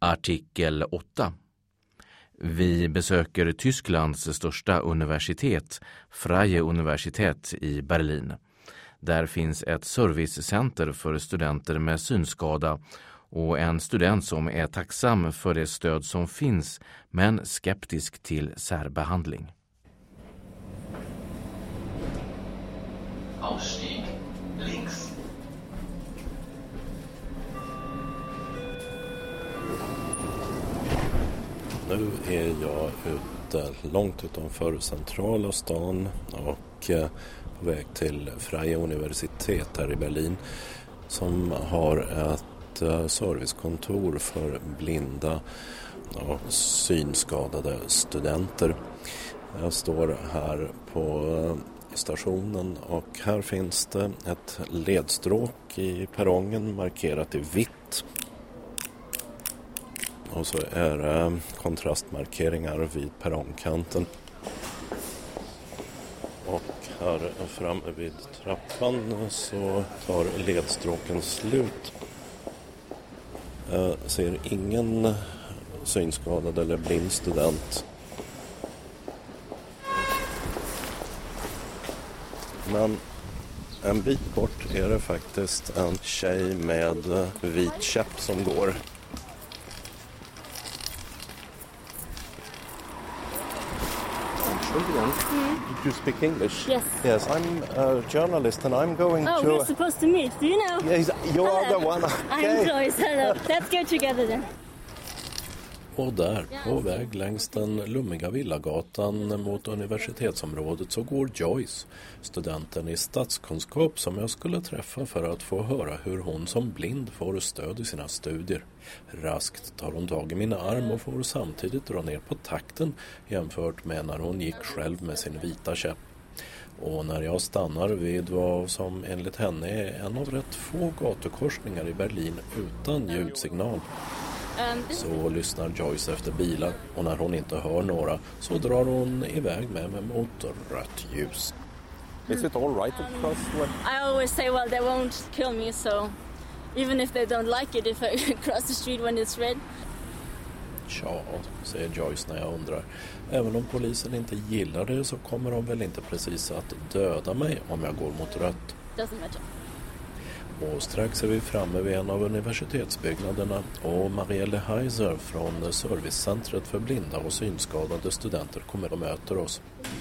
Artikel 8. Vi besöker Tysklands största universitet, Freie Universität i Berlin. Där finns ett servicecenter för studenter med synskada och en student som är tacksam för det stöd som finns men skeptisk till särbehandling. Ausstieg links. Nu är jag ute långt utanför centrala stan och på väg till Freie Universität här i Berlin som har ett servicekontor för blinda och synskadade studenter. Jag står här på stationen och här finns det ett ledstråk i perrongen markerat i vitt. Och så är det kontrastmarkeringar vid perrongkanten. Och här framme vid trappan så tar ledstråken slut. Jag ser ingen synskadad eller blind student. Men en bit bort är det faktiskt en tjej med vit käpp som går. Do you speak English? Yes. Yes, I'm a journalist and I'm going to... we're supposed to meet. Do you know? Yes, you are the one. I'm Joyce. Hello. Let's go together then. Och där, på väg längs den lummiga villagatan mot universitetsområdet så går Joyce, studenten i statskunskap som jag skulle träffa för att få höra hur hon som blind får stöd i sina studier. Raskt tar hon tag i min arm och får samtidigt dra ner på takten jämfört med när hon gick själv med sin vita käpp. Och när jag stannar vid vad som enligt henne är en av rätt få gatukorsningar i Berlin utan ljudsignal så lyssnar Joyce efter bilar och när hon inte hör några så drar hon iväg med mig mot rött ljus. Is it all right to cross? I always say, well, they won't kill me, so even if they don't like it if I cross the street when it's red. Tja, säger Joyce när jag undrar. Även om polisen inte gillar det så kommer de väl inte precis att döda mig om jag går mot rött. Doesn't matter. Och strax är vi framme vid en av universitetsbyggnaderna och Marielle Heiser från servicecentret för blinda och synskadade studenter kommer och möter oss.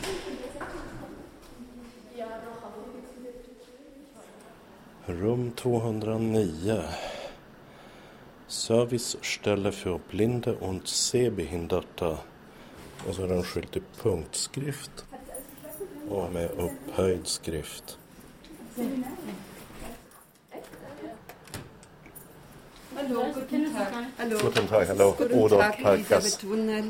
Rum 209. Servicestelle för blinde och sehbehinderte. Och så är det en skylt i punktskrift och med upphöjd skrift. Hallo, guten Tag. Hallo. Guten Tag, hallo. Guten Tag, Elisabeth Wundel.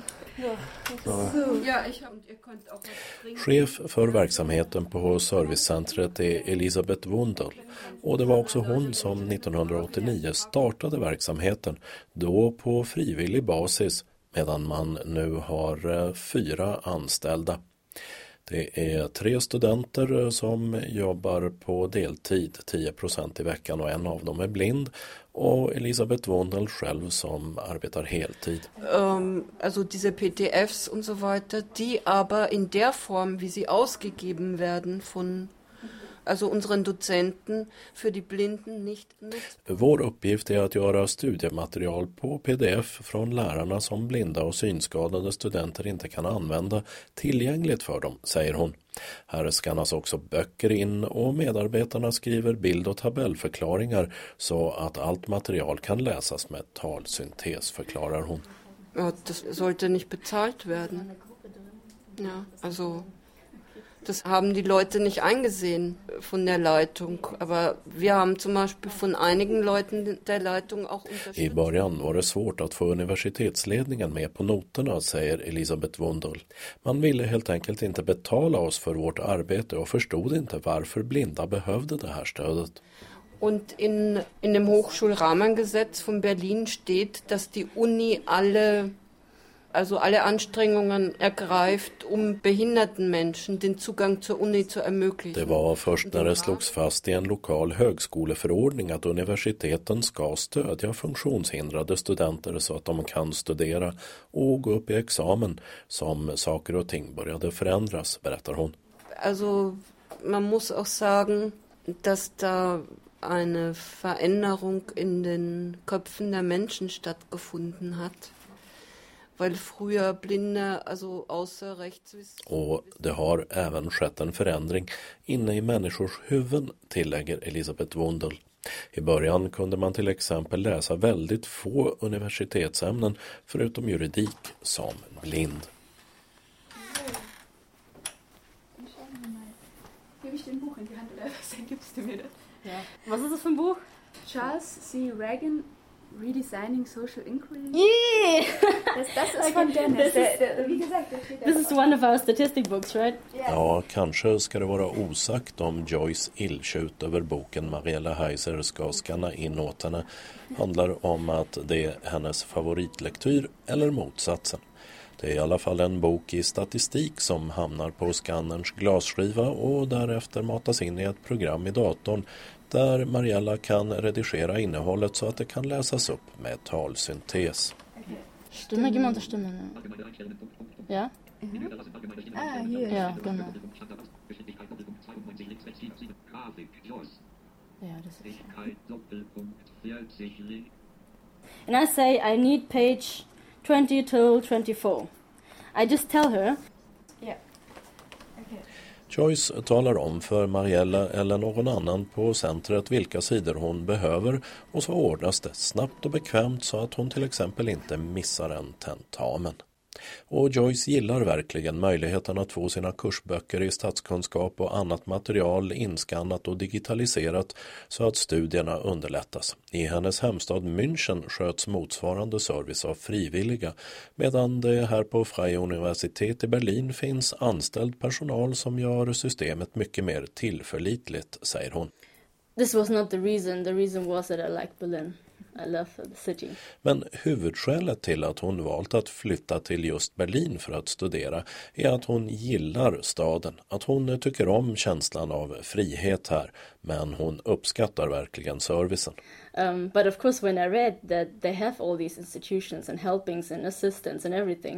Chef för verksamheten på servicecentret är Elisabeth Wundel och det var också hon som 1989 startade verksamheten, då på frivillig basis medan man nu har 4 anställda. Det är 3 studenter som jobbar på deltid, 10% i veckan och en av dem är blind och Elisabeth Wundel själv som arbetar heltid. Also diese PDFs und so weiter, die aber in der Form, wie sie ausgegeben werden von alltså unseren Dozenten för de blinden nicht nutzt. Vår uppgift är att göra studiematerial på pdf från lärarna som blinda och synskadade studenter inte kan använda tillgängligt för dem, säger hon. Här skannas också böcker in och medarbetarna skriver bild- och tabellförklaringar så att allt material kan läsas med talsyntes, förklarar hon. Ja, das sollte nicht bezahlt werden. Ja, also das haben die Leute nicht eingesehen von der Leitung. Aber wir haben zum Beispiel von einigen Leuten der Leitung auch unterstützt. I början var det svårt att få universitetsledningen med på noterna, säger Elisabeth Wundel. Man ville helt enkelt inte betala oss för vårt arbete och förstod inte varför blinda behövde det här stödet. Und in dem Hochschulrahmengesetz von Berlin steht, dass die Uni alle also alle Anstrengungen ergreift, behinderten Menschen den Zugang zur Uni zu ermöglichen. Det var först när det slogs fast i en lokal högskoleförordning att universiteten ska stödja funktionshindrade studenter så att de kan studera och gå upp i examen som saker och ting började förändras, berättar hon. Also man muss auch sagen, dass da eine Veränderung in den Köpfen der Menschen stattgefunden hat. Weil früher blinde, alltså außer rechtsvisshet. Och det har även skett en förändring inne i människors huvuden, tillägger Elisabeth Wundel. I början kunde man till exempel läsa väldigt få universitetsämnen förutom juridik som blind. Gebe ich dir ein Buch in die Hand oder was gibst du mir das? Ja. Was ist das für ein Buch? Charles C. Reagan, Redesigning Social Inquiry. Yeah! Das ist von Dennis. Wie gesagt, This is one of our statistic books, right? Ja, kanske ska det vara osagt om Joyce illtjut över boken Mariella Heiser ska skanna in åt henne handlar om att det är hennes favoritlektyr eller motsatsen. Det är i alla fall en bok i statistik som hamnar på skannerns glasskiva och därefter matas in i ett program i datorn där Mariella kan redigera innehållet så att det kan läsas upp med talsyntes. Stimme, gib mal unsere Stimme. Ja? Ah, hier. Ja, genau. Ja, das ist And I say I need page 20 till 24. I just tell her. Yeah. Okay. Joyce talar om för Mariella eller någon annan på centret vilka sidor hon behöver och så ordnas det snabbt och bekvämt så att hon till exempel inte missar en tentamen. Och Joyce gillar verkligen möjligheten att få sina kursböcker i statskunskap och annat material inskannat och digitaliserat så att studierna underlättas. I hennes hemstad München sköts motsvarande service av frivilliga, medan det här på Freie Universitet i Berlin finns anställd personal som gör systemet mycket mer tillförlitligt, säger hon. This was not the reason. The reason was that I liked Berlin. I love the city. Men huvudskälet till att hon valt att flytta till just Berlin för att studera är att hon gillar staden, att hon tycker om känslan av frihet här, men hon uppskattar verkligen servicen. But of course when I read that they have all these institutions and helpings and assistance and everything,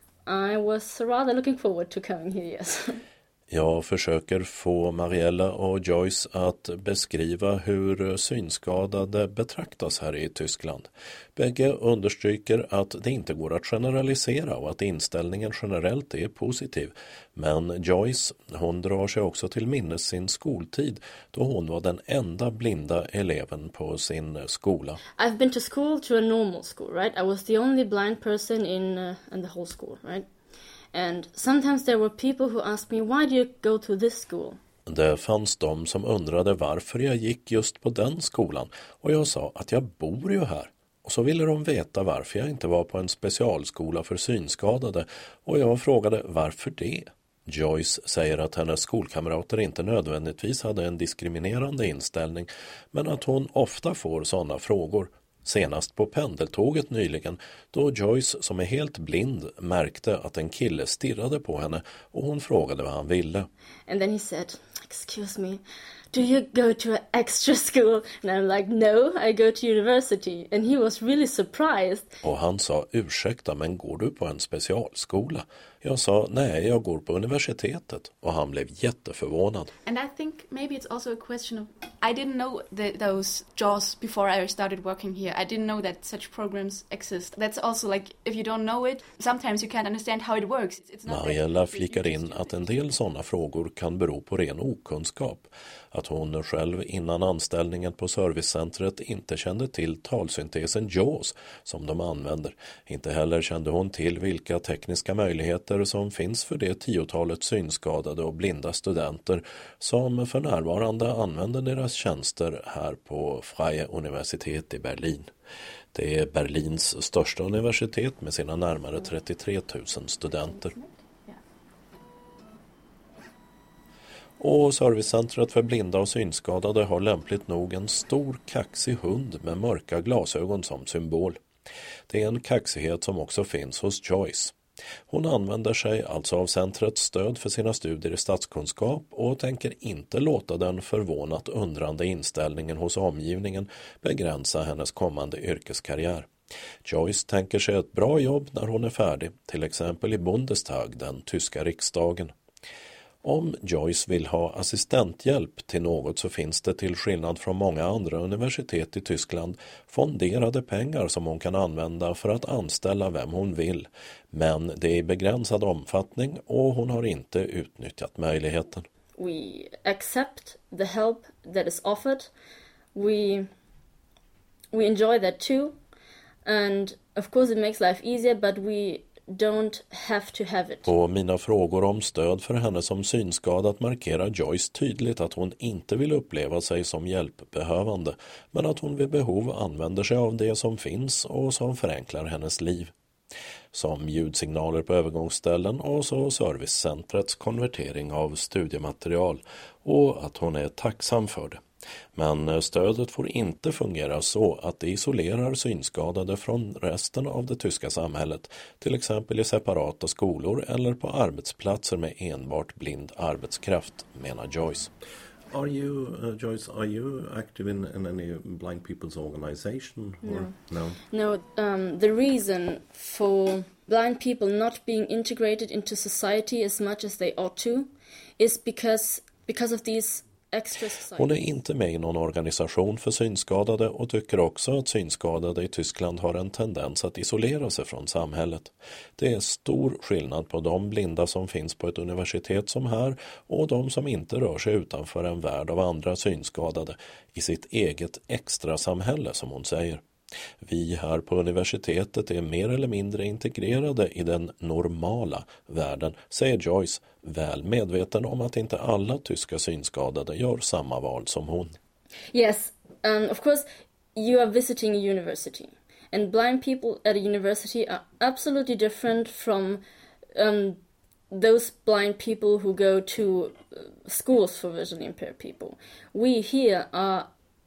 I was rather looking forward to coming here, yes. Jag försöker få Mariella och Joyce att beskriva hur synskadade betraktas här i Tyskland. Bägge understryker att det inte går att generalisera och att inställningen generellt är positiv. Men Joyce, hon drar sig också till minnes sin skoltid då hon var den enda blinda eleven på sin skola. I've been to school to a normal school, right? I was the only blind person in the whole school, right? And sometimes there were people who asked me, why do you go to this school? Det fanns de som undrade varför jag gick just på den skolan och jag sa att jag bor ju här. Och så ville de veta varför jag inte var på en specialskola för synskadade och jag frågade varför det. Joyce säger att hennes skolkamrater inte nödvändigtvis hade en diskriminerande inställning men att hon ofta får sådana frågor. Senast på pendeltåget nyligen då Joyce som är helt blind märkte att en kille stirrade på henne och hon frågade vad han ville. And then he said, excuse me, do you go to an extra school? And I'm like, no, I go to university. And he was really surprised. Och han sa, ursäkta, men går du på en specialskola? Jag sa, nej, jag går på universitetet. Och han blev jätteförvånad. And I think maybe it's also a question of, I didn't know those JAWS before I started working here. I didn't know that such programs exist. That's also like, if you don't know it, sometimes you can't understand how it works. Mariella flikar in att en del sådana frågor kan bero på ren okunskap. Att hon själv innan anställningen på servicecentret inte kände till talsyntesen JAWS som de använder. Inte heller kände hon till vilka tekniska möjligheter som finns för det 10-talet synskadade och blinda studenter som för närvarande använder deras tjänster här på Freie Universitet i Berlin. Det är Berlins största universitet med sina närmare 33 000 studenter. Och servicecentret för blinda och synskadade har lämpligt nog en stor kaxig hund med mörka glasögon som symbol. Det är en kaxighet som också finns hos Joyce. Hon använder sig alltså av centrets stöd för sina studier i statskunskap och tänker inte låta den förvånat undrande inställningen hos omgivningen begränsa hennes kommande yrkeskarriär. Joyce tänker sig ett bra jobb när hon är färdig, till exempel i Bundestag, den tyska riksdagen. Om Joyce vill ha assistenthjälp till något så finns det till skillnad från många andra universitet i Tyskland fonderade pengar som hon kan använda för att anställa vem hon vill. Men det är i begränsad omfattning och hon har inte utnyttjat möjligheten. We accept the help that is offered. We enjoy that too. And of course it makes life easier, but we don't have to have it. På mina frågor om stöd för henne som synskadad markerar Joyce tydligt att hon inte vill uppleva sig som hjälpbehövande, men att hon vid behov använder sig av det som finns och som förenklar hennes liv. Som ljudsignaler på övergångsställen och så servicecentrets konvertering av studiematerial, och att hon är tacksam för det. Men stödet får inte fungera så att det isolerar synskadade från resten av det tyska samhället, till exempel i separata skolor eller på arbetsplatser med enbart blind arbetskraft, menar Joyce. Joyce, are you active in any blind people's organization? No, the reason for blind people not being integrated into society as much as they ought to is because of these. Hon är inte med i någon organisation för synskadade och tycker också att synskadade i Tyskland har en tendens att isolera sig från samhället. Det är stor skillnad på de blinda som finns på ett universitet som här och de som inte rör sig utanför en värld av andra synskadade i sitt eget extra samhälle, som hon säger. Vi här på universitetet är mer eller mindre integrerade i den normala världen, säger Joyce, väl medveten om att inte alla tyska synskadade gör samma val som hon. Yes, of course you are visiting a university and blind people at a university are absolutely different from those blind people who go to schools for visually impaired people. We here are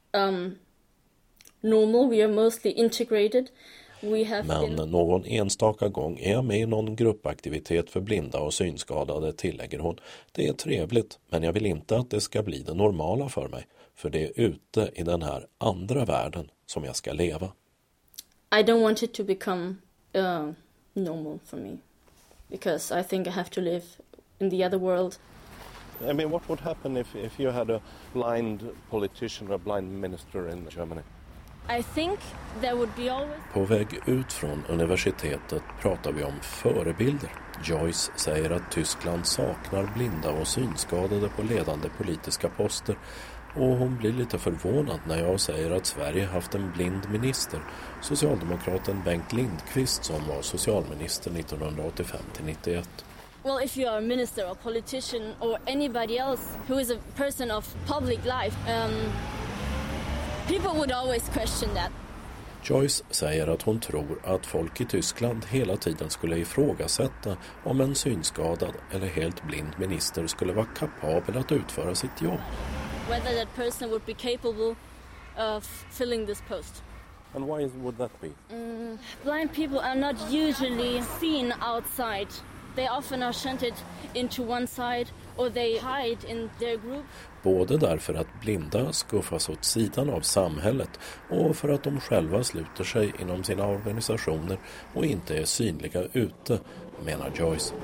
normal, we are mostly integrated. Men någon enstaka gång är jag med i någon gruppaktivitet för blinda och synskadade, tillägger hon. Det är trevligt, men jag vill inte att det ska bli det normala för mig. För det är ute i den här andra världen som jag ska leva. I don't want it to become normal for me. Because I think I have to live in the other world. I mean, what would happen if you had a blind politician or a blind minister in Germany? I think there would be always... På väg ut från universitetet pratar vi om förebilder. Joyce säger att Tyskland saknar blinda och synskadade på ledande politiska poster, och hon blir lite förvånad när jag säger att Sverige haft en blind minister, socialdemokraten Bengt Lindqvist, som var socialminister 1985-91. Well, if you are a minister or politician or anybody else who is a person of public life, people would always question that. Joyce säger att hon tror att folk i Tyskland hela tiden skulle ifrågasätta om en synskadad eller helt blind minister skulle vara kapabel att utföra sitt jobb. Whether that person would be capable of filling this post. And why would that be? Blind people are not usually seen outside. They often are shunted into one side or they hide in their group. Både därför att blinda skuffas åt sidan av samhället och för att de själva sluter sig inom sina organisationer och inte är synliga ute, menar Joyce.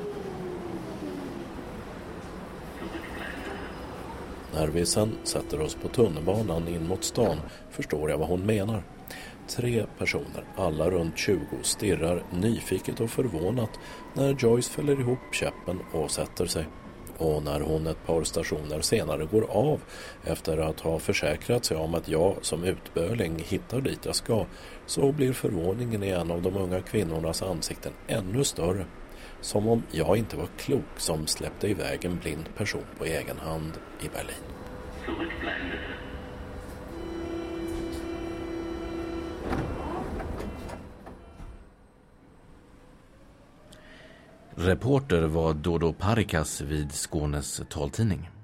När vi sen sätter oss på tunnelbanan in mot stan förstår jag vad hon menar. 3 personer, alla runt 20, stirrar nyfiket och förvånat när Joyce fäller ihop käppen och sätter sig. Och när hon ett par stationer senare går av efter att ha försäkrat sig om att jag som utböling hittar dit jag ska, så blir förvåningen i en av de unga kvinnornas ansikten ännu större. Som om jag inte var klok som släppte iväg en blind person på egen hand i Berlin. Reporter var Dodo Parikas vid Skånes taltidning.